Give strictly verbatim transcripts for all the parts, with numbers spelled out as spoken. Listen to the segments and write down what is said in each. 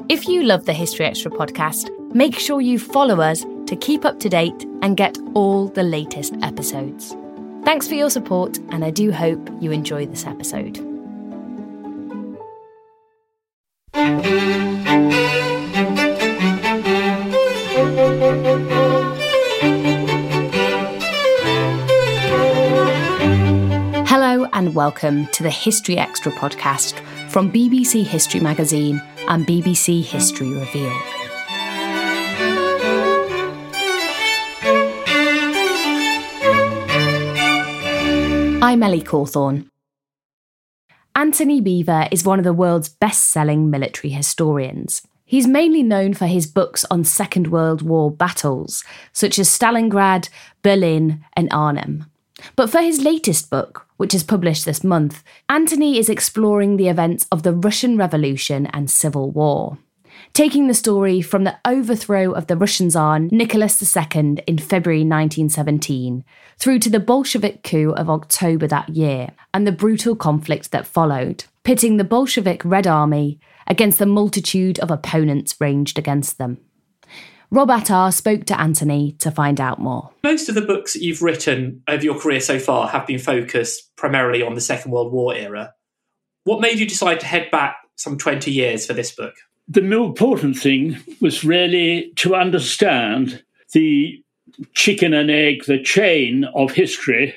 If you love the History Extra podcast, make sure you follow us to keep up to date and get all the latest episodes. Thanks for your support, and I do hope you enjoy this episode. Hello and welcome to the History Extra podcast from B B C History Magazine and B B C History Revealed. I'm Ellie Cawthorne. Anthony Beevor is one of the world's best-selling military historians. He's mainly known for his books on Second World War battles, such as Stalingrad, Berlin and Arnhem. But for his latest book, which is published this month, Anthony is exploring the events of the Russian Revolution and Civil War, taking the story from the overthrow of the Russian Tsar Nicholas the Second in February nineteen seventeen through to the Bolshevik coup of October that year and the brutal conflict that followed, pitting the Bolshevik Red Army against the multitude of opponents ranged against them. Rob Attar spoke to Anthony to find out more. Most of the books that you've written over your career so far have been focused primarily on the Second World War era. What made you decide to head back some twenty years for this book? The more important thing was really to understand the chicken and egg, the chain of history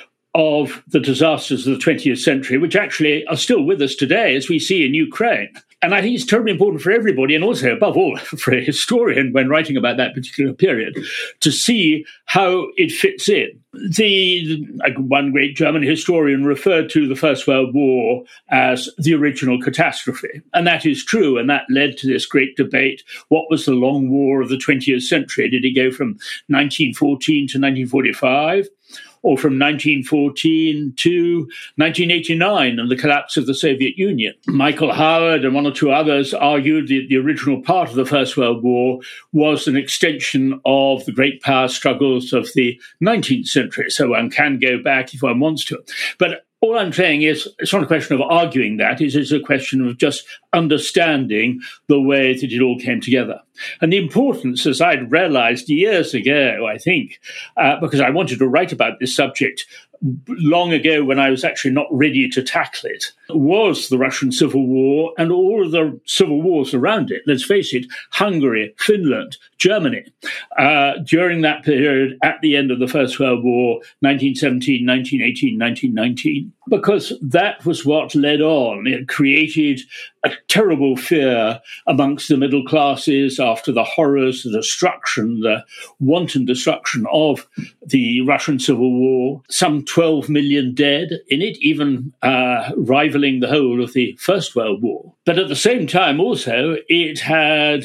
of the disasters of the twentieth century, which actually are still with us today, as we see in Ukraine. And I think it's terribly important for everybody, and also, above all, for a historian when writing about that particular period, to see how it fits in. The one great German historian referred to the First World War as the original catastrophe. And that is true, and that led to this great debate. What was the long war of the twentieth century? Did it go from nineteen fourteen to nineteen forty-five? Or from nineteen fourteen to nineteen eighty-nine and the collapse of the Soviet Union? Michael Howard and one or two others argued that the original part of the First World War was an extension of the great power struggles of the nineteenth century. So one can go back if one wants to. But all I'm saying is, it's not a question of arguing that, it is a question of just understanding the way that it all came together. And the importance, as I'd realized years ago, I think, uh, because I wanted to write about this subject long ago when I was actually not ready to tackle it, was the Russian Civil War and all of the civil wars around it. Let's face it, Hungary, Finland, Germany. Uh, during that period, at the end of the First World War, nineteen seventeen, nineteen eighteen, nineteen nineteen, because that was what led on. It created a terrible fear amongst the middle classes after the horrors, the destruction, the wanton destruction of the Russian Civil War. Some twelve million dead in it, even uh, rivaling the whole of the First World War. But at the same time, also, it had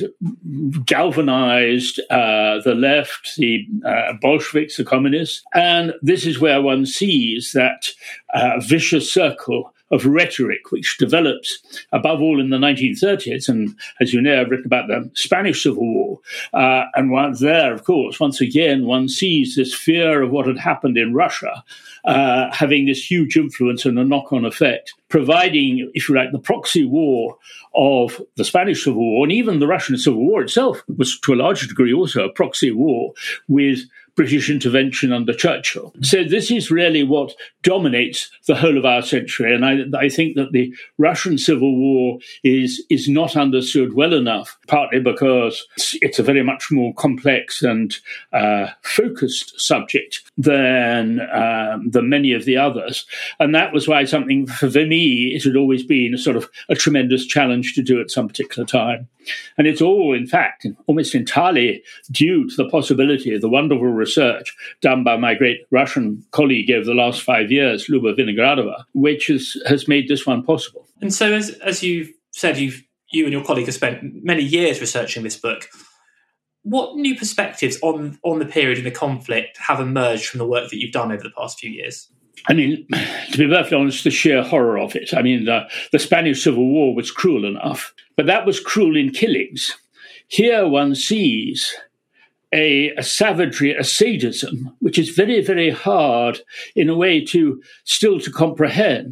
galvanized uh, the left, the uh, Bolsheviks, the communists. And this is where one sees that uh, vicious circle of rhetoric, which develops above all in the nineteen thirties. And as you know, I've written about the Spanish Civil War. Uh, and once there, of course, once again, one sees this fear of what had happened in Russia uh, having this huge influence and a knock-on effect, providing, if you like, the proxy war of the Spanish Civil War, and even the Russian Civil War itself was to a large degree also a proxy war with British intervention under Churchill. So this is really what dominates the whole of our century. And I, I think that the Russian Civil War is, is not understood well enough, partly because it's a very much more complex and uh, focused subject than, um, than many of the others. And that was why something, for me, it had always been a sort of a tremendous challenge to do at some particular time. And it's all, in fact, almost entirely due to the possibility of the wonderful research done by my great Russian colleague over the last five years, Luba Vinogradova, which has, has made this one possible. And so, as as you've said, you've, you and your colleague have spent many years researching this book. What new perspectives on, on the period and the conflict have emerged from the work that you've done over the past few years? I mean, to be perfectly honest, the sheer horror of it. I mean, the, the Spanish Civil War was cruel enough, but that was cruel in killings. Here one sees a, a savagery, a sadism, which is very, very hard in a way to still to comprehend.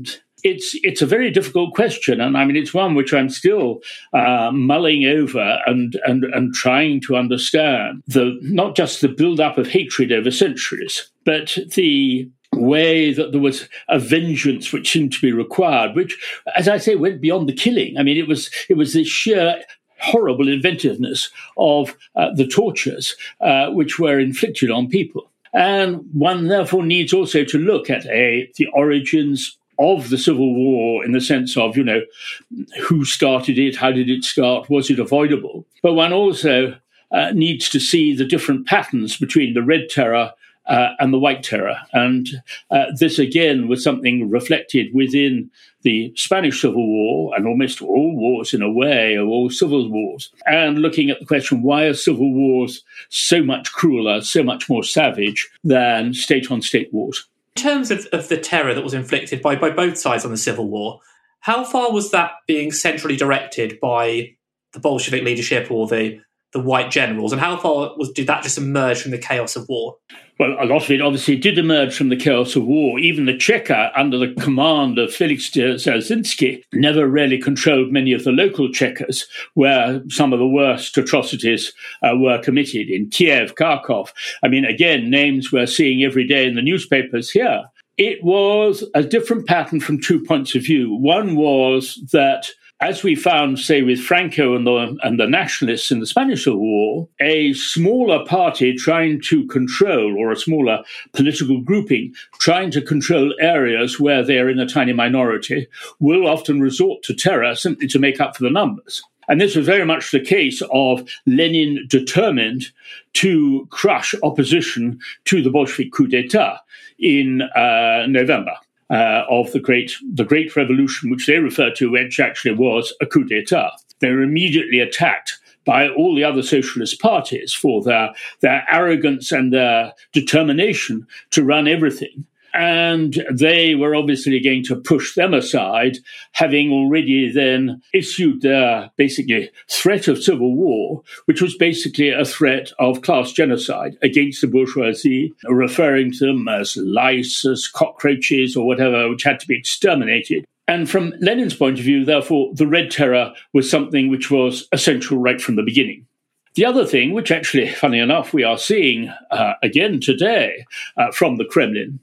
It's it's a very difficult question, and I mean it's one which I'm still uh, mulling over and, and and trying to understand. The not just the build-up of hatred over centuries, but the way that there was a vengeance which seemed to be required, which, as I say, went beyond the killing. I mean, it was it was this sheer horrible inventiveness of uh, the tortures uh, which were inflicted on people. And one therefore needs also to look at a, the origins of the Civil War in the sense of, you know, who started it, how did it start, was it avoidable? But one also uh, needs to see the different patterns between the Red Terror uh, and the White Terror. And uh, this, again, was something reflected within the Spanish Civil War, and almost all wars in a way, or all civil wars, and looking at the question, why are civil wars so much crueler, so much more savage than state-on-state wars? In terms of, of the terror that was inflicted by, by both sides on the Civil War, how far was that being centrally directed by the Bolshevik leadership or the, the white generals, and how far was, did that just emerge from the chaos of war? Well, a lot of it obviously did emerge from the chaos of war. Even the Cheka, under the command of Felix Dzerzhinsky, never really controlled many of the local Chekas, where some of the worst atrocities uh, were committed, in Kiev, Kharkov. I mean, again, names we're seeing every day in the newspapers here. It was a different pattern from two points of view. One was that, as we found, say, with Franco and the, and the nationalists in the Spanish Civil War, a smaller party trying to control, or a smaller political grouping trying to control areas where they're in a tiny minority, will often resort to terror simply to make up for the numbers. And this was very much the case of Lenin determined to crush opposition to the Bolshevik coup d'etat in uh, November. Uh, of the great the Great Revolution, which they referred to, which actually was a coup d'etat. They were immediately attacked by all the other socialist parties for their, their arrogance and their determination to run everything. And they were obviously going to push them aside, having already then issued their basically threat of civil war, which was basically a threat of class genocide against the bourgeoisie, referring to them as lice, as cockroaches, or whatever, which had to be exterminated. And from Lenin's point of view, therefore, the Red Terror was something which was essential right from the beginning. The other thing, which actually, funny enough, we are seeing uh, again today uh, from the Kremlin,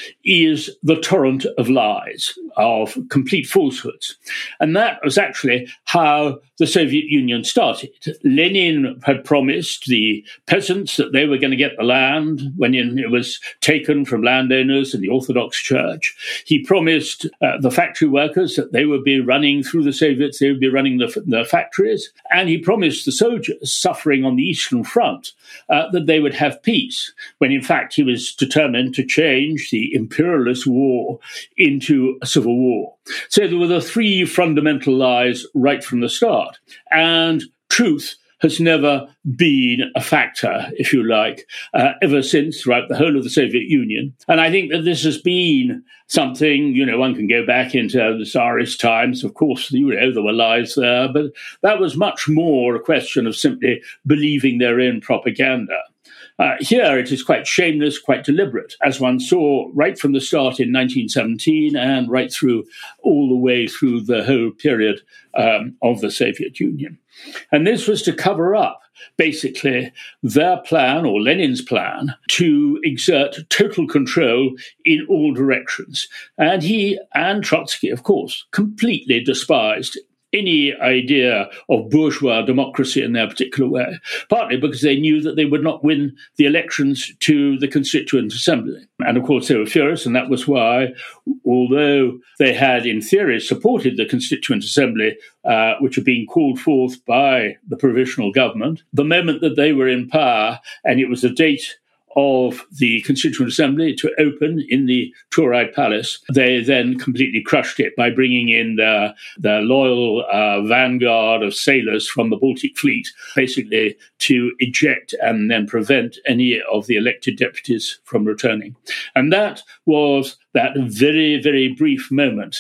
is the torrent of lies, of complete falsehoods. And that was actually how the Soviet Union started. Lenin had promised the peasants that they were going to get the land when it was taken from landowners in the Orthodox Church. He promised uh, the factory workers that they would be running through the Soviets, they would be running the, the factories. And he promised the soldiers suffering on the Eastern Front uh, that they would have peace, when in fact he was determined to change the imperialist war into a civil war. So there were the three fundamental lies right from the start. And truth has never been a factor, if you like, uh, ever since, throughout the whole of the Soviet Union. And I think that this has been something, you know, one can go back into the Tsarist times. Of course, you know, there were lies there, but that was much more a question of simply believing their own propaganda. Uh, here it is quite shameless, quite deliberate, as one saw right from the start in nineteen seventeen and right through all the way through the whole period um, of the Soviet Union. And this was to cover up, basically, their plan, or Lenin's plan, to exert total control in all directions. And he and Trotsky, of course, completely despised any idea of bourgeois democracy in their particular way, partly because they knew that they would not win the elections to the Constituent Assembly. And of course, they were furious, and that was why, although they had in theory supported the Constituent Assembly, uh, which had been called forth by the provisional government, the moment that they were in power, and it was the date of the Constituent Assembly to open in the Tauride Palace, they then completely crushed it by bringing in the, the loyal uh, vanguard of sailors from the Baltic Fleet, basically to eject and then prevent any of the elected deputies from returning. And that was that very, very brief moment,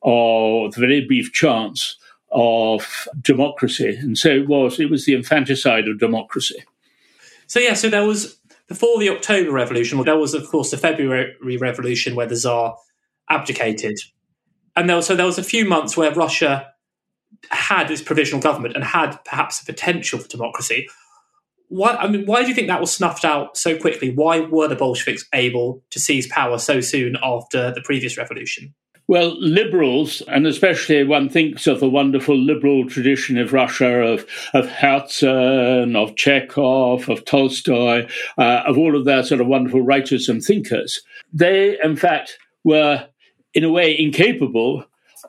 or the very brief chance of democracy. And so it was, it was the infanticide of democracy. So, yeah, so there was... Before the October Revolution, there was, of course, the February Revolution where the Tsar abdicated. And there was, so there was a few months where Russia had its provisional government and had perhaps the potential for democracy. Why, I mean, why do you think that was snuffed out so quickly? Why were the Bolsheviks able to seize power so soon after the previous revolution? Well, liberals, and especially one thinks of the wonderful liberal tradition of Russia, of, of Herzen, of Chekhov, of Tolstoy, uh, of all of their sort of wonderful writers and thinkers. They, in fact, were, in a way, incapable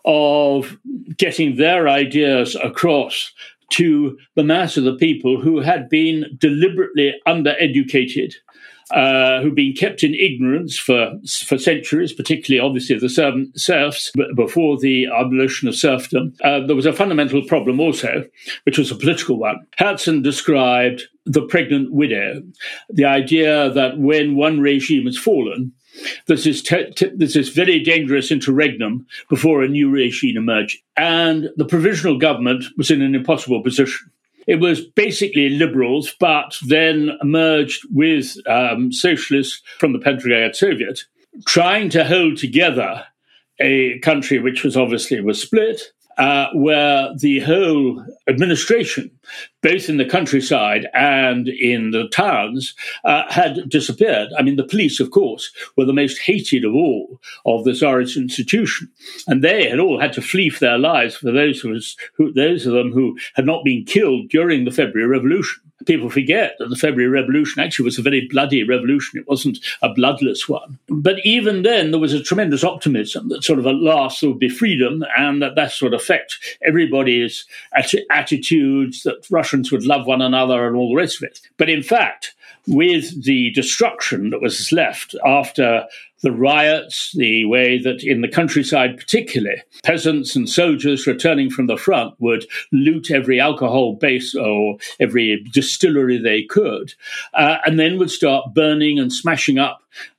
of getting their ideas across to the mass of the people who had been deliberately undereducated, uh, who'd been kept in ignorance for for centuries, particularly, obviously, the servant serfs before the abolition of serfdom. Uh, there was a fundamental problem also, which was a political one. Herzen described the pregnant widow, the idea that when one regime has fallen, There's this, te- te- there's this very dangerous interregnum before a new regime emerged. And the provisional government was in an impossible position. It was basically liberals, but then merged with um, socialists from the Petrograd Soviet, trying to hold together a country which was obviously was split, uh, where the whole administration, both in the countryside and in the towns, uh, had disappeared. I mean, the police, of course, were the most hated of all of the Tsarist institution, and they had all had to flee for their lives for those who, was, who those of them who had not been killed during the February Revolution. People forget that the February Revolution actually was a very bloody revolution. It wasn't a bloodless one. But even then, there was a tremendous optimism that sort of at last there would be freedom and that that would affect everybody's atti- attitudes, that Russians would love one another and all the rest of it. But in fact, with the destruction that was left after the riots, the way that in the countryside particularly, peasants and soldiers returning from the front would loot every alcohol base or every distillery they could, uh, and then would start burning and smashing up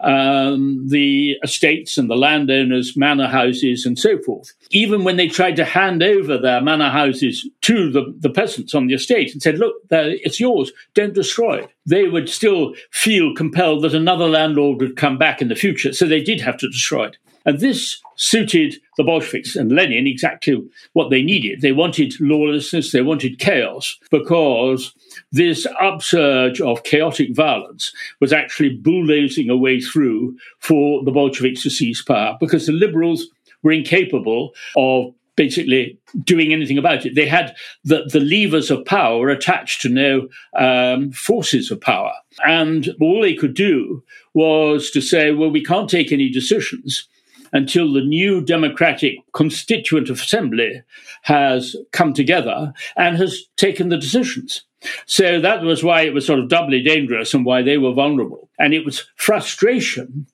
um, the estates and the landowners' manor houses and so forth. Even when they tried to hand over their manor houses to the, the peasants on the estate and said, look, it's yours, don't destroy it, they would still feel compelled that another landlord would come back in the future. So they did have to destroy it. And this suited the Bolsheviks and Lenin exactly what they needed. They wanted lawlessness, they wanted chaos, because this upsurge of chaotic violence was actually bulldozing a way through for the Bolsheviks to seize power, because the liberals were incapable of basically doing anything about it. They had the, the levers of power attached to no um, forces of power. And all they could do was to say, well, we can't take any decisions until the new democratic constituent assembly has come together and has taken the decisions. So that was why it was sort of doubly dangerous and why they were vulnerable. And it was frustration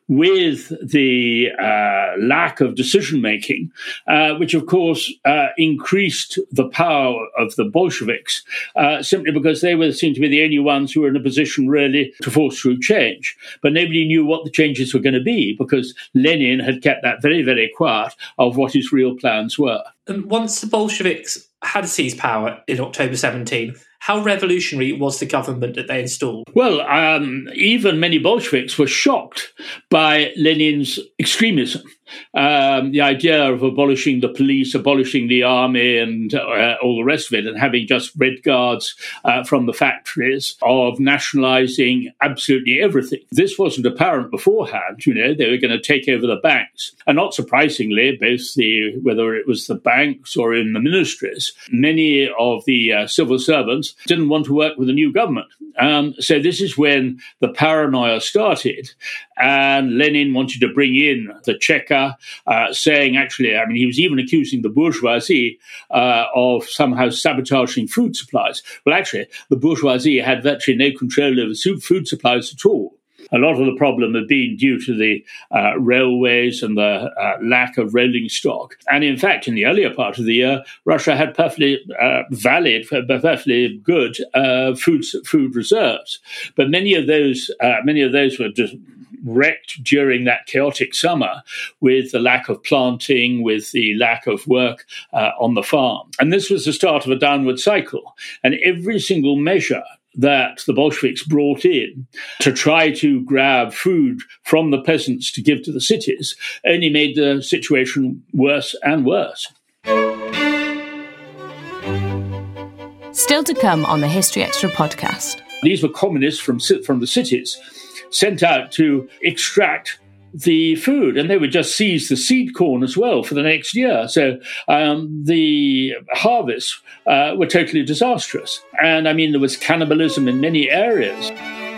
with the uh, lack of decision-making, uh, which, of course, uh, increased the power of the Bolsheviks, uh, simply because they were seen to be the only ones who were in a position really to force through change. But nobody knew what the changes were going to be, because Lenin had kept that very, very quiet of what his real plans were. And once the Bolsheviks had seized power in October seventeen, how revolutionary was the government that they installed? Well, um, even many Bolsheviks were shocked by Lenin's extremism. Um, the idea of abolishing the police, abolishing the army, and uh, all the rest of it, and having just Red Guards uh, from the factories, of nationalizing absolutely everything. This wasn't apparent beforehand. You know, they were going to take over the banks. And not surprisingly, both the, whether it was the banks or in the ministries, many of the uh, civil servants didn't want to work with the new government. Um, so this is when the paranoia started. And Lenin wanted to bring in the Cheka, uh, saying, actually, I mean, he was even accusing the bourgeoisie uh, of somehow sabotaging food supplies. Well, actually, the bourgeoisie had virtually no control over food supplies at all. A lot of the problem had been due to the uh, railways and the uh, lack of rolling stock. And in fact, in the earlier part of the year, Russia had perfectly uh, valid, perfectly good uh, food food reserves. But many of those, uh, many of those were just wrecked during that chaotic summer with the lack of planting, with the lack of work uh, on the farm. And this was the start of a downward cycle. And every single measure that the Bolsheviks brought in to try to grab food from the peasants to give to the cities only made the situation worse and worse. Still to come on the History Extra podcast. These were communists from, from the cities sent out to extract the food, and they would just seize the seed corn as well for the next year. So um, the harvests uh, were totally disastrous. And I mean, there was cannibalism in many areas.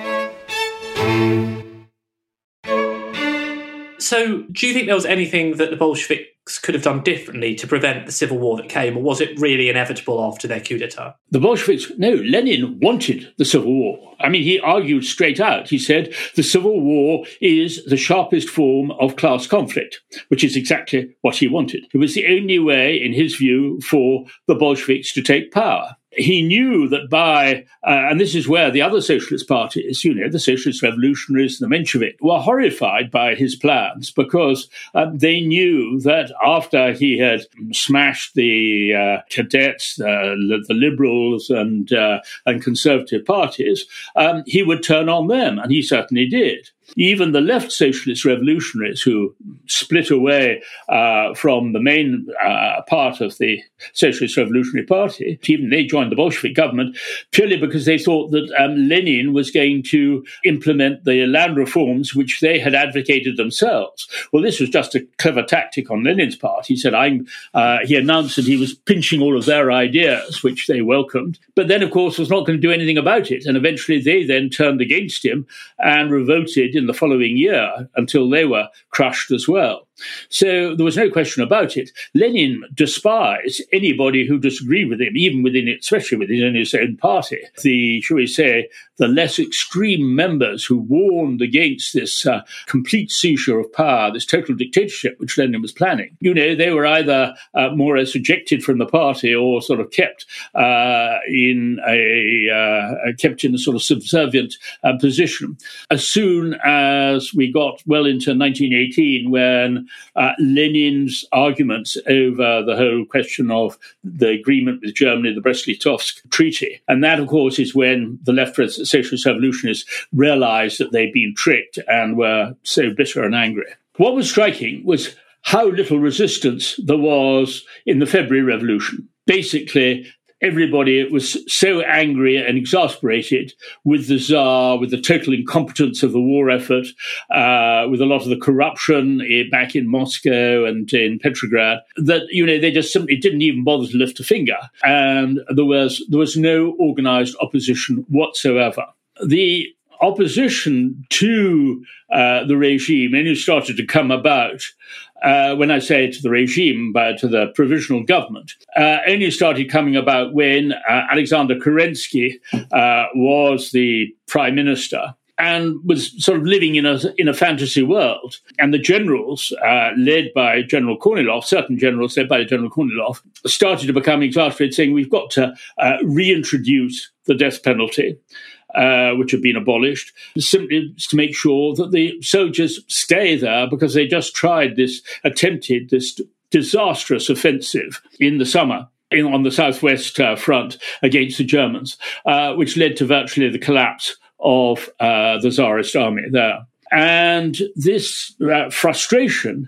So do you think there was anything that the Bolsheviks could have done differently to prevent the civil war that came, or was it really inevitable after their coup d'etat? The Bolsheviks, no, Lenin wanted the civil war. I mean, he argued straight out. He said the civil war is the sharpest form of class conflict, which is exactly what he wanted. It was the only way, in his view, for the Bolsheviks to take power. He knew that by, uh, and this is where the other socialist parties, you know, the Socialist Revolutionaries, the Menshevik, were horrified by his plans because uh, they knew that after he had smashed the uh, cadets, uh, the liberals and uh, and conservative parties, um, he would turn on them, and he certainly did. Even the left socialist revolutionaries who split away uh, from the main uh, part of the Socialist Revolutionary Party, even they joined the Bolshevik government purely because they thought that um, Lenin was going to implement the land reforms which they had advocated themselves. Well, this was just a clever tactic on Lenin's part. He said, I'm, uh, he announced that he was pinching all of their ideas, which they welcomed, but then, of course, was not going to do anything about it. And eventually they then turned against him and revolted in the following year until they were crushed as well. So there was no question about it. Lenin despised anybody who disagreed with him, even within, especially within his own party. The, shall we say, the less extreme members who warned against this uh, complete seizure of power, this total dictatorship which Lenin was planning. You know, they were either uh, more or less ejected from the party or sort of kept uh, in a uh, kept in a sort of subservient uh, position. As soon as we got well into nineteen eighteen, when Uh, Lenin's arguments over the whole question of the agreement with Germany, the Brest-Litovsk Treaty. And that, of course, is when the left socialist revolutionists realized that they'd been tricked and were so bitter and angry. What was striking was how little resistance there was in the February Revolution. Basically, everybody was so angry and exasperated with the Tsar, with the total incompetence of the war effort, uh, with a lot of the corruption back in Moscow and in Petrograd, that, you know, they just simply didn't even bother to lift a finger. And there was there was no organized opposition whatsoever. The opposition to uh, the regime only started to come about, uh, when I say to the regime, but to the provisional government, uh, only started coming about when uh, Alexander Kerensky uh, was the prime minister and was sort of living in a in a fantasy world. And the generals, uh, led by General Kornilov, certain generals led by General Kornilov, started to become exasperated, saying we've got to uh, reintroduce the death penalty, Uh, which had been abolished, simply to make sure that the soldiers stay there, because they just tried this, attempted this disastrous offensive in the summer in, on the southwest uh, front against the Germans, uh, which led to virtually the collapse of uh, the Tsarist army there. And this uh, frustration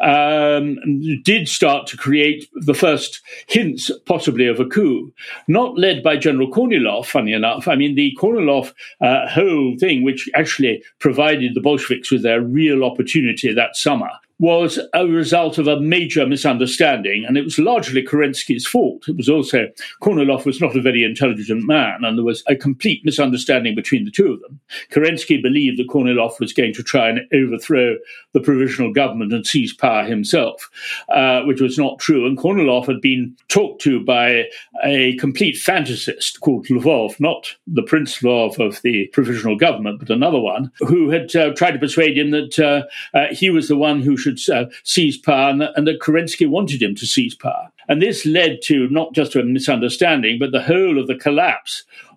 um, did start to create the first hints, possibly, of a coup, not led by General Kornilov, funny enough. I mean, the Kornilov uh, whole thing, which actually provided the Bolsheviks with their real opportunity that summer, was a result of a major misunderstanding, and it was largely Kerensky's fault. It was also, Kornilov was not a very intelligent man, and there was a complete misunderstanding between the two of them. Kerensky believed that Kornilov was going to try and overthrow the provisional government and seize power himself, uh, which was not true. And Kornilov had been talked to by a complete fantasist called Lvov, not the Prince Lvov of the provisional government, but another one, who had uh, tried to persuade him that uh, uh, he was the one who should Uh, seize power, and that, and that Kerensky wanted him to seize power. And this led to not just a misunderstanding, but the whole of the collapse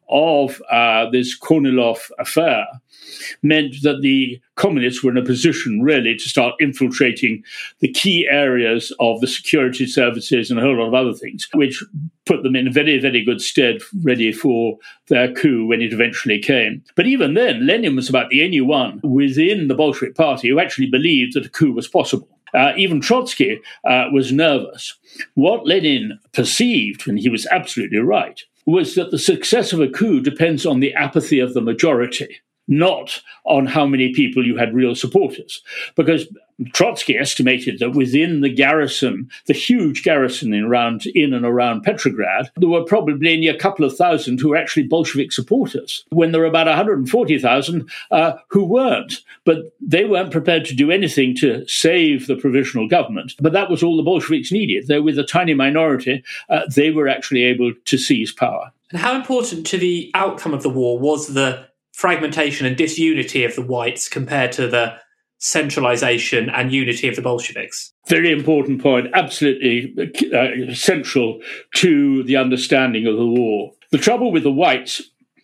of uh, this Kornilov affair meant that the communists were in a position really to start infiltrating the key areas of the security services and a whole lot of other things, which put them in very, very good stead ready for their coup when it eventually came. But even then, Lenin was about the only one within the Bolshevik Party who actually believed that a coup was possible. Uh, even Trotsky uh, was nervous. What Lenin perceived, and he was absolutely right, was that the success of a coup depends on the apathy of the majority, not on how many people you had real supporters. Because Trotsky estimated that within the garrison, the huge garrison in, around, in and around Petrograd, there were probably only a couple of thousand who were actually Bolshevik supporters, when there were about one hundred forty thousand uh, who weren't. But they weren't prepared to do anything to save the provisional government. But that was all the Bolsheviks needed. Though with a tiny minority, uh, they were actually able to seize power. And how important to the outcome of the war was the fragmentation and disunity of the whites compared to the centralization and unity of the Bolsheviks? Very important point, absolutely uh, central to the understanding of the war. The trouble with the whites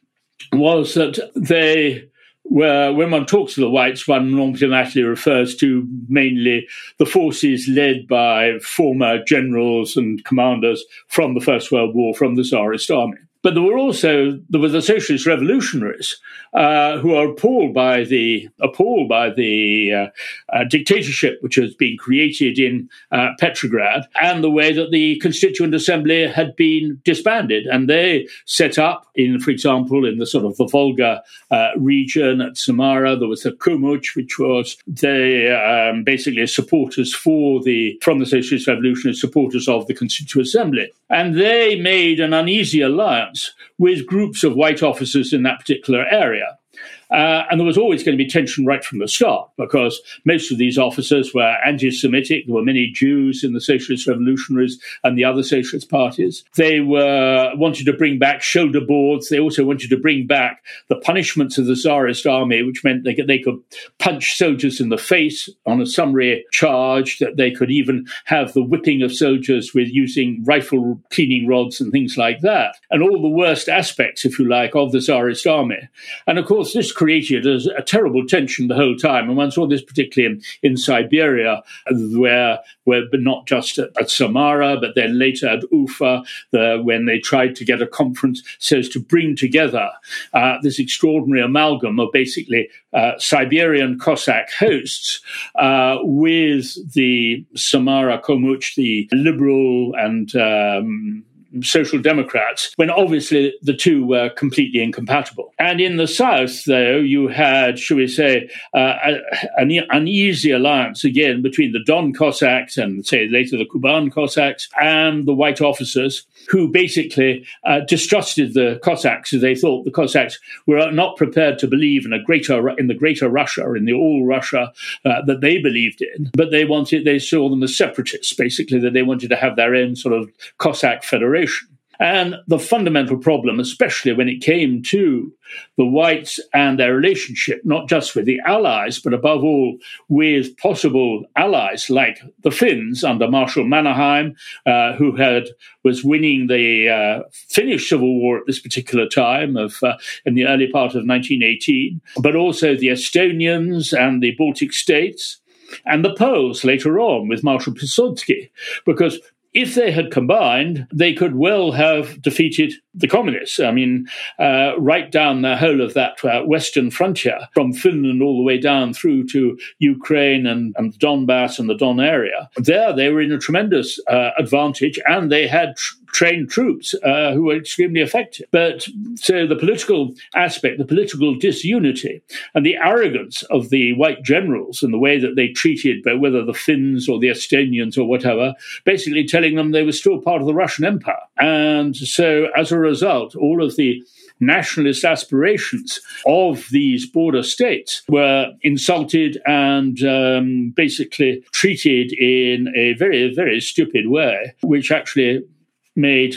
was that they were, when one talks to the whites, one automatically refers to mainly the forces led by former generals and commanders from the First World War, from the Tsarist army. But there were also there were the socialist revolutionaries uh, who are appalled by the appalled by the uh, uh, dictatorship which has been created in uh, Petrograd and the way that the Constituent Assembly had been disbanded, and they set up in, for example, in the sort of the Volga uh, region at Samara, there was the Komuch, which was the um, basically supporters for the from the socialist revolutionary supporters of the Constituent Assembly, and they made an uneasy alliance with groups of white officers in that particular area. Uh, and there was always going to be tension right from the start, because most of these officers were anti-Semitic. There were many Jews in the Socialist Revolutionaries and the other socialist parties. They were wanted to bring back shoulder boards. They also wanted to bring back the punishments of the Tsarist army, which meant they could, they could punch soldiers in the face on a summary charge, that they could even have the whipping of soldiers with using rifle cleaning rods and things like that, and all the worst aspects, if you like, of the Tsarist army. And of course, this created a, a terrible tension the whole time. And one saw this particularly in, in Siberia, where, where but not just at, at Samara, but then later at Ufa, the, when they tried to get a conference so as to bring together uh, this extraordinary amalgam of basically uh, Siberian Cossack hosts uh, with the Samara Komuch, the liberal and um, Social Democrats, when obviously the two were completely incompatible. And in the south, though, you had, shall we say, uh, an uneasy alliance again between the Don Cossacks and, say, later the Kuban Cossacks and the white officers, who basically uh, distrusted the Cossacks, as they thought the Cossacks were not prepared to believe in a greater in the greater Russia, in the all Russia uh, that they believed in, but they wanted they saw them as separatists, basically, that they wanted to have their own sort of Cossack federation. And the fundamental problem, especially when it came to the whites and their relationship, not just with the Allies, but above all with possible allies like the Finns under Marshal Mannerheim, uh, who had was winning the uh, Finnish Civil War at this particular time of uh, in the early part of nineteen eighteen, but also the Estonians and the Baltic states, and the Poles later on with Marshal Piłsudski, because if they had combined, they could well have defeated the communists. I mean, uh, right down the whole of that uh, western frontier, from Finland all the way down through to Ukraine and, and Donbass and the Don area. There, they were in a tremendous uh, advantage, and they had tr- trained troops uh, who were extremely effective. But so the political aspect, the political disunity, and the arrogance of the white generals and the way that they treated, whether the Finns or the Estonians or whatever, basically telling them they were still part of the Russian Empire. And so as a result, all of the nationalist aspirations of these border states were insulted and um, basically treated in a very, very stupid way, which actually made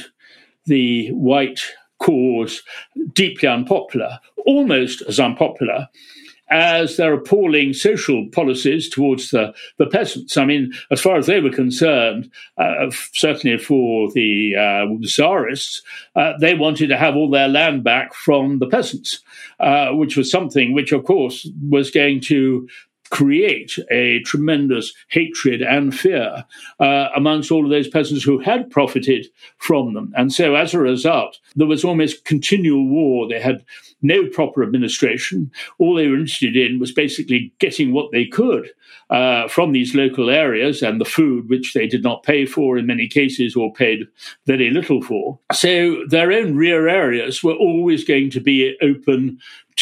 the white cause deeply unpopular, almost as unpopular as their appalling social policies towards the, the peasants. I mean, as far as they were concerned, uh, certainly for the uh, Tsarists, uh, they wanted to have all their land back from the peasants, uh, which was something which, of course, was going to create a tremendous hatred and fear uh, amongst all of those peasants who had profited from them. And so as a result, there was almost continual war. They had no proper administration. All they were interested in was basically getting what they could uh, from these local areas and the food, which they did not pay for in many cases or paid very little for. So their own rear areas were always going to be open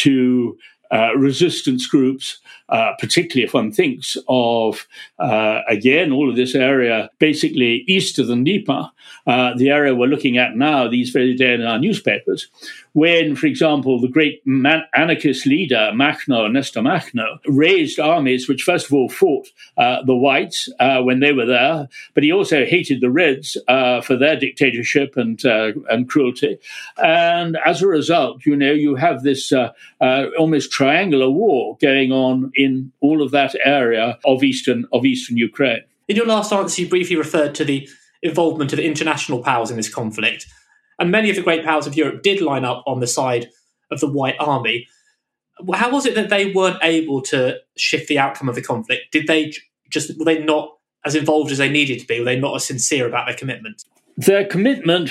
to Uh, resistance groups, uh, particularly if one thinks of, uh, again, all of this area basically east of the Dnieper, uh, the area we're looking at now, these very days in our newspapers, when, for example, the great man- anarchist leader, Makhno, Nestor Makhno, raised armies which first of all fought uh, the whites uh, when they were there, but he also hated the Reds uh, for their dictatorship and uh, and cruelty. And as a result, you know, you have this uh, uh, almost triangular war going on in all of that area of eastern of eastern Ukraine. In your last answer, you briefly referred to the involvement of international powers in this conflict. And many of the great powers of Europe did line up on the side of the White Army. How was it that they weren't able to shift the outcome of the conflict? Did they just, were they not as involved as they needed to be? Were they not as sincere about their commitment? Their commitment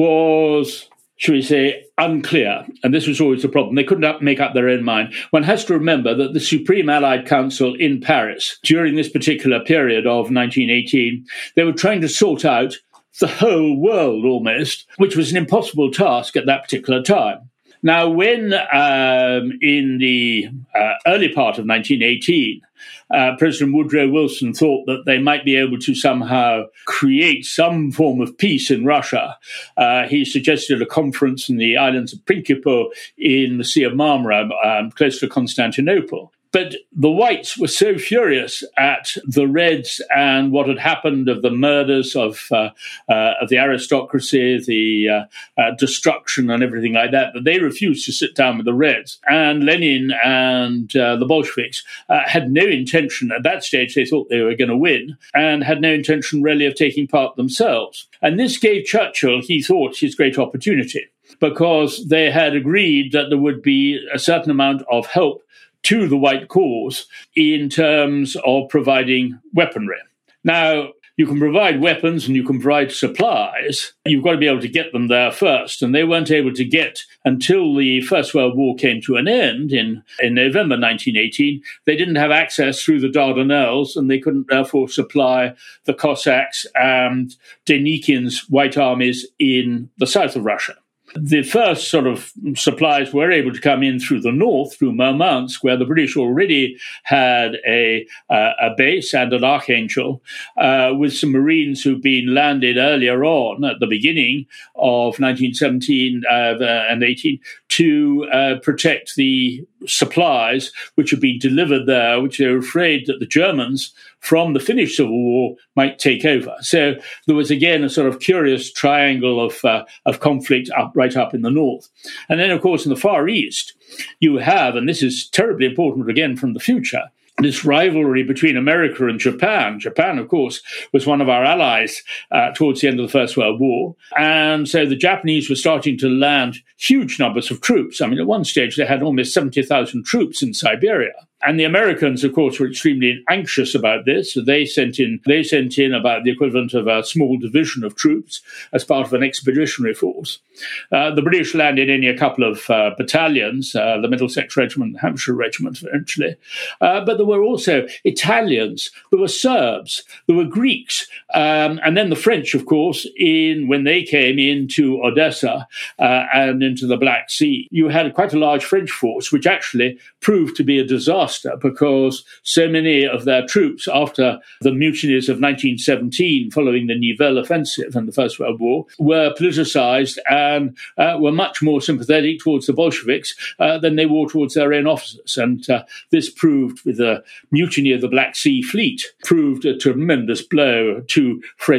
was, should we say, unclear. And this was always the problem. They couldn't make up their own mind. One has to remember that the Supreme Allied Council in Paris, during this particular period of nineteen eighteen, they were trying to sort out the whole world almost, which was an impossible task at that particular time. Now, when um, in the uh, early part of nineteen eighteen, uh, President Woodrow Wilson thought that they might be able to somehow create some form of peace in Russia, uh, he suggested a conference in the islands of Principe in the Sea of Marmara, um, close to Constantinople. But the whites were so furious at the Reds and what had happened of the murders of uh, uh, of the aristocracy, the uh, uh, destruction and everything like that, that they refused to sit down with the Reds. And Lenin and uh, the Bolsheviks uh, had no intention, at that stage they thought they were going to win, and had no intention really of taking part themselves. And this gave Churchill, he thought, his great opportunity, because they had agreed that there would be a certain amount of help to the white cause in terms of providing weaponry. Now, you can provide weapons and you can provide supplies. You've got to be able to get them there first. And they weren't able to get, until the First World War came to an end in, in November nineteen eighteen, they didn't have access through the Dardanelles, and they couldn't therefore supply the Cossacks and Denikin's white armies in the south of Russia. The first sort of supplies were able to come in through the north, through Murmansk, where the British already had a uh, a base and an Archangel, uh, with some Marines who'd been landed earlier on at the beginning of nineteen seventeen uh, and eighteen to uh, protect the supplies which had been delivered there, which they were afraid that the Germans from the Finnish Civil War might take over. So there was again a sort of curious triangle of uh, of conflict up right up in the north. And then, of course, in the Far East, you have, and this is terribly important again from the future, this rivalry between America and Japan. Japan, of course, was one of our allies uh, towards the end of the First World War. And so the Japanese were starting to land huge numbers of troops. I mean, at one stage, they had almost seventy thousand troops in Siberia. And the Americans, of course, were extremely anxious about this. So they sent in they sent in about the equivalent of a small division of troops as part of an expeditionary force. Uh, the British landed only a couple of uh, battalions, uh, the Middlesex Regiment, Hampshire Regiment, eventually. Uh, but there were also Italians, there were Serbs, there were Greeks, um, and then the French, of course, in when they came into Odessa uh, and into the Black Sea. You had quite a large French force, which actually proved to be a disaster, because so many of their troops, after the mutinies of nineteen seventeen, following the Nivelle offensive and the First World War, were politicized and uh, were much more sympathetic towards the Bolsheviks uh, than they were towards their own officers. And uh, this proved, with the mutiny of the Black Sea Fleet, proved a tremendous blow to French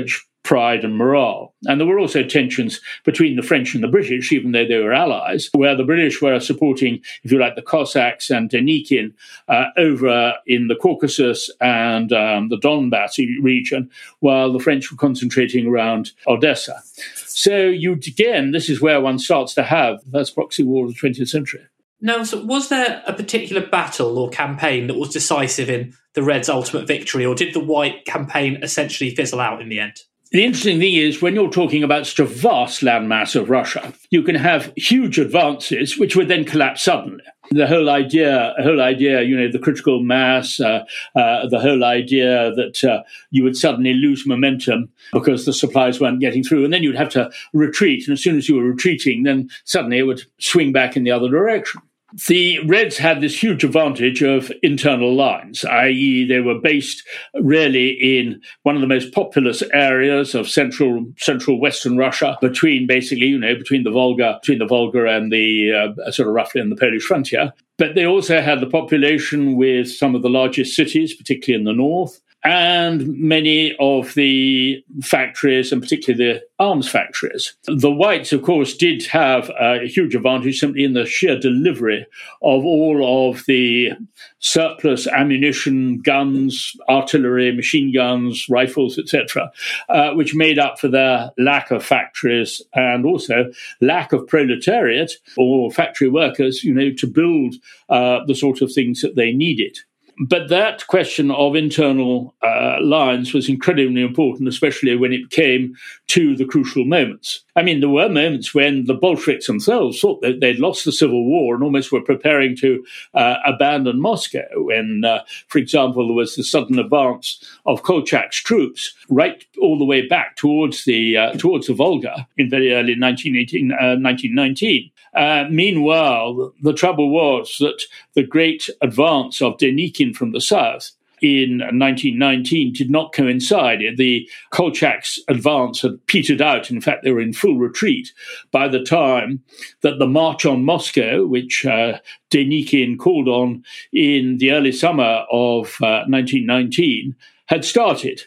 pride and morale. And there were also tensions between the French and the British, even though they were allies, where the British were supporting, if you like, the Cossacks and Denikin uh, over in the Caucasus and um, the Donbass region, while the French were concentrating around Odessa. So you again, this is where one starts to have the first proxy war of the twentieth century. Now, so was there a particular battle or campaign that was decisive in the Reds' ultimate victory, or did the White campaign essentially fizzle out in the end? The interesting thing is, when you're talking about such a vast landmass of Russia, you can have huge advances which would then collapse suddenly. The whole idea, whole idea, you know, the critical mass, uh, uh, the whole idea that uh, you would suddenly lose momentum because the supplies weren't getting through, and then you'd have to retreat. And as soon as you were retreating, then suddenly it would swing back in the other direction. The Reds had this huge advantage of internal lines, that is they were based really in one of the most populous areas of central central Western Russia, between basically, you know, between the Volga, between the Volga and the uh, sort of roughly on the Polish frontier. But they also had the population with some of the largest cities, particularly in the north, and many of the factories, and particularly the arms factories. The Whites, of course, did have a huge advantage simply in the sheer delivery of all of the surplus ammunition, guns, artillery, machine guns, rifles, et cetera, uh, which made up for their lack of factories and also lack of proletariat or factory workers, you know, to build uh, the sort of things that they needed. But that question of internal uh, lines was incredibly important, especially when it came to the crucial moments. I mean, there were moments when the Bolsheviks themselves thought that they'd lost the civil war and almost were preparing to uh, abandon Moscow. When, uh, for example, there was the sudden advance of Kolchak's troops right all the way back towards the uh, towards the Volga in very early nineteen eighteen, uh, nineteen nineteen. Uh, meanwhile, the trouble was that the great advance of Denikin from the south in nineteen nineteen did not coincide. The Kolchak's advance had petered out. In fact, they were in full retreat by the time that the March on Moscow, which uh, Denikin called on in the early summer of uh, nineteen nineteen, had started.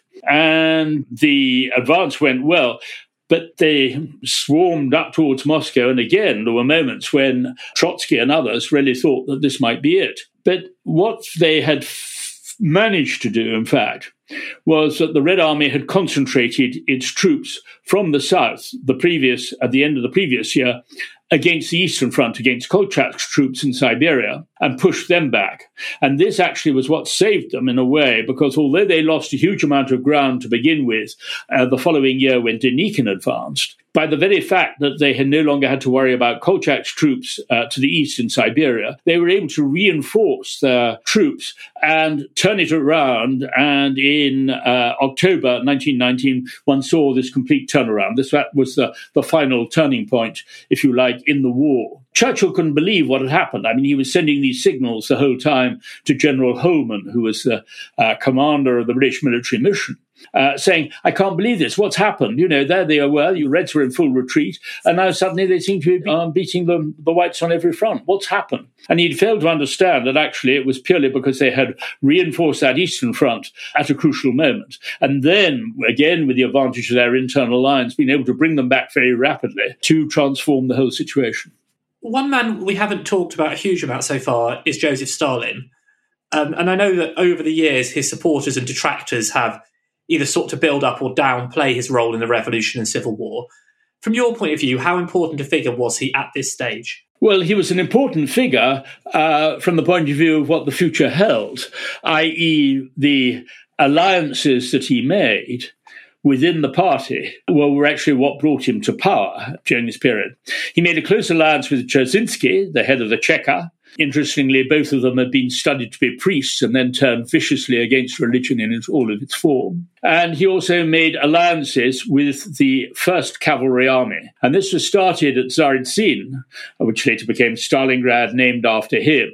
And the advance went well. But they swarmed up towards Moscow, and again, there were moments when Trotsky and others really thought that this might be it. But what they had f- managed to do, in fact, was that the Red Army had concentrated its troops from the south the previous, at the end of the previous year, against the Eastern Front, against Kolchak's troops in Siberia, and pushed them back. And this actually was what saved them in a way, because although they lost a huge amount of ground to begin with uh, the following year when Denikin advanced, by the very fact that they had no longer had to worry about Kolchak's troops uh, to the east in Siberia, they were able to reinforce their troops and turn it around. And in uh, October nineteen nineteen, one saw this complete turnaround. This that was the, the final turning point, if you like, in the war. Churchill couldn't believe what had happened. I mean, he was sending these signals the whole time to General Holman, who was the uh, commander of the British military mission, uh, saying, I can't believe this. What's happened? You know, there they were. You Reds were in full retreat. And now suddenly they seem to be um, beating the, the Whites on every front. What's happened? And he'd failed to understand that actually it was purely because they had reinforced that Eastern Front at a crucial moment. And then, again, with the advantage of their internal lines, being able to bring them back very rapidly to transform the whole situation. One man we haven't talked about a huge amount so far is Joseph Stalin. Um, and I know that over the years, his supporters and detractors have either sought to build up or downplay his role in the revolution and civil war. From your point of view, how important a figure was he at this stage? Well, he was an important figure uh, from the point of view of what the future held, that is the alliances that he made within the party well, were actually what brought him to power during this period. He made a close alliance with Dzerzhinsky, the head of the Cheka. Interestingly, both of them had been studied to be priests and then turned viciously against religion in all of its form. And he also made alliances with the First Cavalry Army. And this was started at Tsaritsyn, which later became Stalingrad, named after him.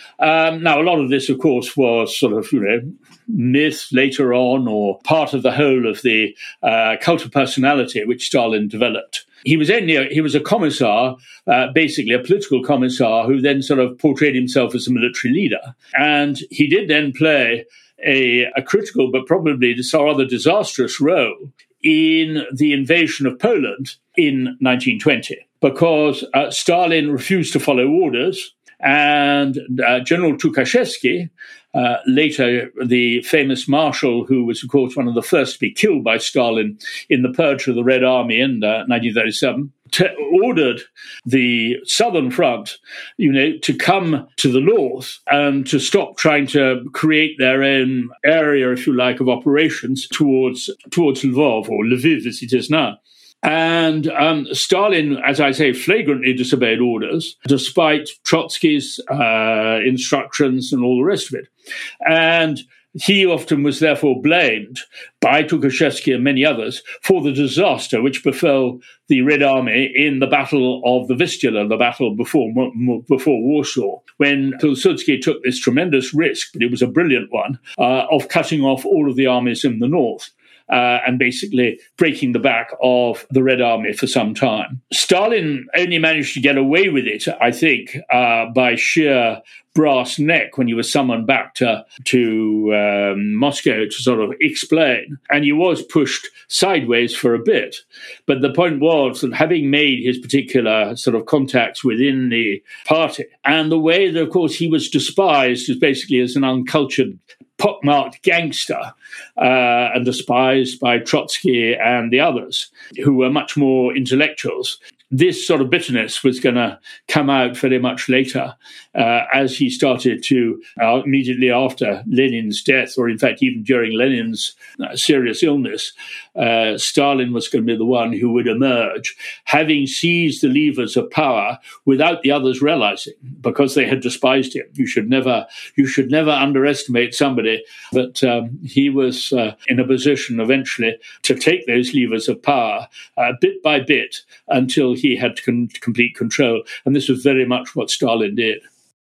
Um, now, a lot of this, of course, was sort of, you know, myth later on, or part of the whole of the uh, cult of personality which Stalin developed. He was only a, he was a commissar, uh, basically a political commissar, who then sort of portrayed himself as a military leader. And he did then play a, a critical but probably rather disastrous role in the invasion of Poland in nineteen twenty, because uh, Stalin refused to follow orders, and uh, General Tukhachevsky, uh, later the famous marshal who was, of course, one of the first to be killed by Stalin in the purge of the Red Army in uh, nineteen thirty-seven, T- ordered the Southern Front, you know, to come to the north and to stop trying to create their own area, if you like, of operations towards towards Lvov, or Lviv as it is now. And um, Stalin, as I say, flagrantly disobeyed orders, despite Trotsky's uh, instructions and all the rest of it. And he often was therefore blamed by Tukhachevsky and many others for the disaster which befell the Red Army in the Battle of the Vistula, the battle before before Warsaw, when Pilsudski took this tremendous risk, but it was a brilliant one, uh, of cutting off all of the armies in the north. Uh, and basically breaking the back of the Red Army for some time. Stalin only managed to get away with it, I think, uh, by sheer brass neck when he was summoned back to, to um, Moscow to sort of explain. And he was pushed sideways for a bit. But the point was that having made his particular sort of contacts within the party, and the way that, of course, he was despised as basically as an uncultured, pockmarked gangster, uh, and despised by Trotsky and the others, who were much more intellectuals. This sort of bitterness was going to come out very much later uh, as he started to, uh, immediately after Lenin's death, or in fact even during Lenin's uh, serious illness, uh, Stalin was going to be the one who would emerge, having seized the levers of power without the others realizing, because they had despised him. You should never, you should never underestimate somebody, but um, he was uh, in a position eventually to take those levers of power uh, bit by bit until he had con- complete control. And this was very much what Stalin did.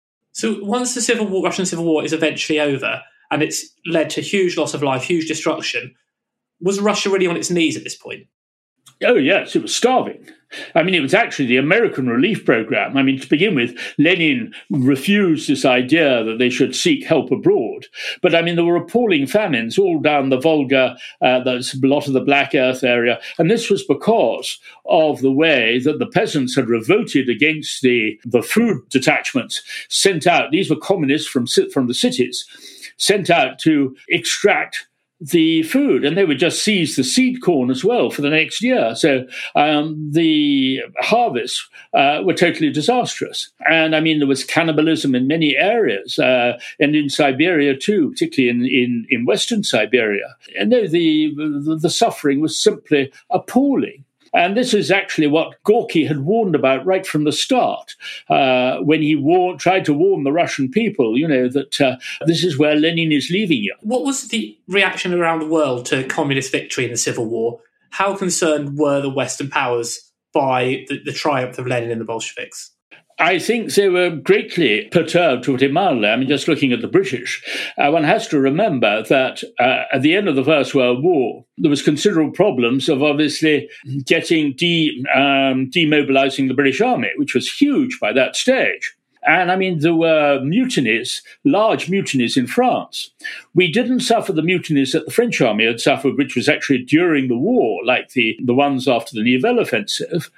So once the Civil War, Russian Civil War is eventually over, and it's led to huge loss of life, huge destruction, was Russia really on its knees at this point? Oh, yes, it was starving. I mean, it was actually the American relief program. I mean, to begin with, Lenin refused this idea that they should seek help abroad. But, I mean, there were appalling famines all down the Volga, uh, there's a lot of the Black Earth area. And this was because of the way that the peasants had revolted against the, the food detachments sent out. These were communists from, from the cities, sent out to extract the food, and they would just seize the seed corn as well for the next year. So um, the harvests uh, were totally disastrous. And I mean, there was cannibalism in many areas, uh, and in Siberia too, particularly in, in, in Western Siberia. And no, the, the, the suffering was simply appalling. And this is actually what Gorky had warned about right from the start, uh, when he war- tried to warn the Russian people, you know, that uh, this is where Lenin is leaving you. What was the reaction around the world to communist victory in the Civil War? How concerned were the Western powers by the, the triumph of Lenin and the Bolsheviks? I think they were greatly perturbed to Guatemala. I mean, just looking at the British, uh, one has to remember that uh, at the end of the First World War, there was considerable problems of obviously getting de- um, demobilizing the British Army, which was huge by that stage. And I mean, there were mutinies, large mutinies in France. We didn't suffer the mutinies that the French army had suffered, which was actually during the war, like the, the ones after the Nivelle offensive.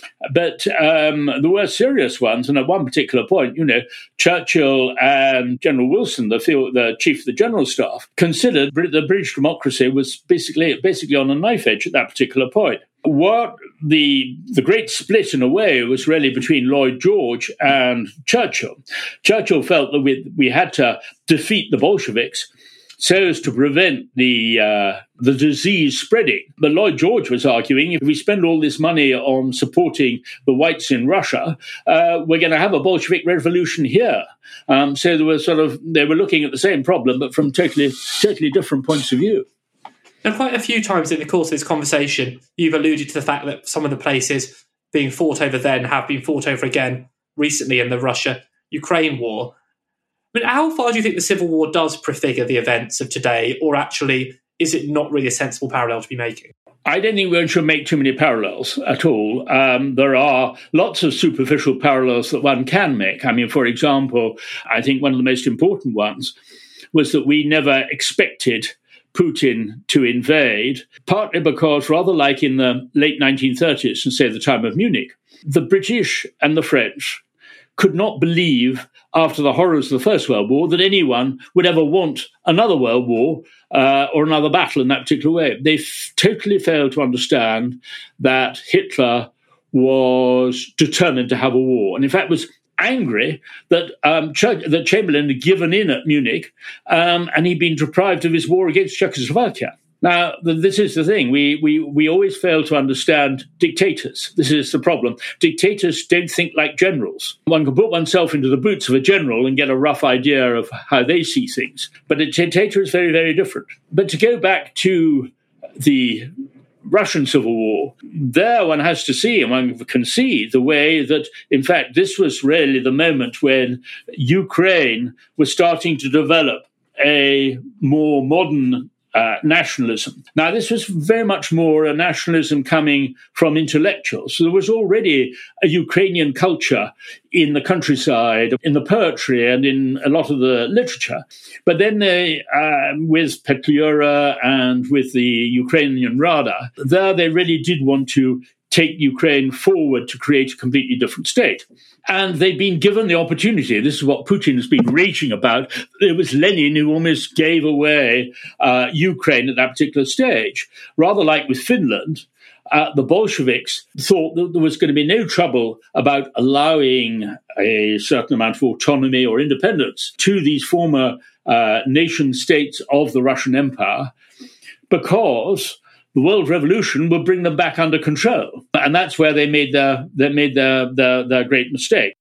But um, there were serious ones, and at one particular point, you know, Churchill and General Wilson, the, field, the chief of the general staff, considered the British democracy was basically basically on a knife edge at that particular point. What the the great split, in a way, was really between Lloyd George and Churchill. Churchill felt that we we had to defeat the Bolsheviks so as to prevent the uh, the disease spreading. But Lloyd George was arguing, if we spend all this money on supporting the whites in Russia, uh, we're going to have a Bolshevik revolution here. Um, so there was sort of they were looking at the same problem, but from totally totally different points of view. Now, quite a few times in the course of this conversation, you've alluded to the fact that some of the places being fought over then have been fought over again recently in the Russia-Ukraine war. But how far do you think the Civil War does prefigure the events of today, or actually is it not really a sensible parallel to be making? I don't think we should make too many parallels at all. Um, there are lots of superficial parallels that one can make. I mean, for example, I think one of the most important ones was that we never expected Putin to invade, partly because, rather like in the late nineteen thirties and say the time of Munich, the British and the French could not believe, after the horrors of the First World War, that anyone would ever want another World War uh, or another battle in that particular way. They f- totally failed to understand that Hitler was determined to have a war, and in fact was angry that um, Ch- that Chamberlain had given in at Munich um, and he'd been deprived of his war against Czechoslovakia. Now, this is the thing. We, we we always fail to understand dictators. This is the problem. Dictators don't think like generals. One can put oneself into the boots of a general and get a rough idea of how they see things. But a dictator is very, very different. But to go back to the Russian Civil War, there one has to see, and one can see the way that, in fact, this was really the moment when Ukraine was starting to develop a more modern Uh, nationalism. Now, this was very much more a nationalism coming from intellectuals. So there was already a Ukrainian culture in the countryside, in the poetry, and in a lot of the literature. But then they, uh, with Petliura and with the Ukrainian Rada, there they really did want to take Ukraine forward to create a completely different state. And they've been given the opportunity. This is what Putin has been raging about. It was Lenin who almost gave away uh, Ukraine at that particular stage. Rather like with Finland, uh, the Bolsheviks thought that there was going to be no trouble about allowing a certain amount of autonomy or independence to these former uh, nation states of the Russian Empire, because the World Revolution would bring them back under control. And that's where they made their, they made their, their, their great mistake.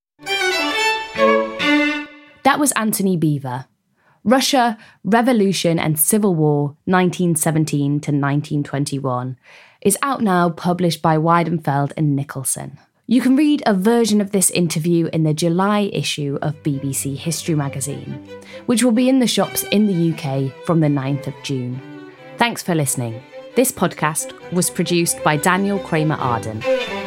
That was Antony Beevor. Russia, Revolution and Civil War, nineteen seventeen to nineteen twenty-one, is out now, published by Weidenfeld and Nicholson. You can read a version of this interview in the July issue of B B C History magazine, which will be in the shops in the U K from the ninth of June. Thanks for listening. This podcast was produced by Daniel Kramer Arden.